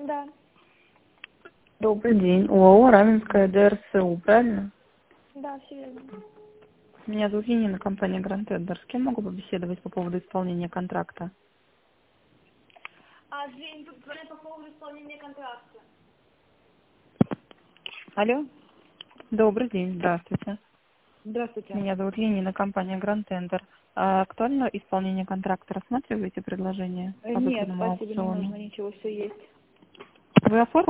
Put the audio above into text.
Да. Добрый день. ОАО «Раменская ДРСУ», правильно? Да, все верно. Меня зовут Енина, компания Grand Tender. С кем могу побеседовать по поводу исполнения контракта? Жень, тут говорят по поводу исполнения контракта. Алло, Добрый день, здравствуйте. здравствуйте. Меня зовут Енина, компания Grand Tender. Актуально исполнение контракта? Рассматриваете предложение по Нет, выгодному спасибо, не аукциону? нужно ничего, все есть. Вы оформили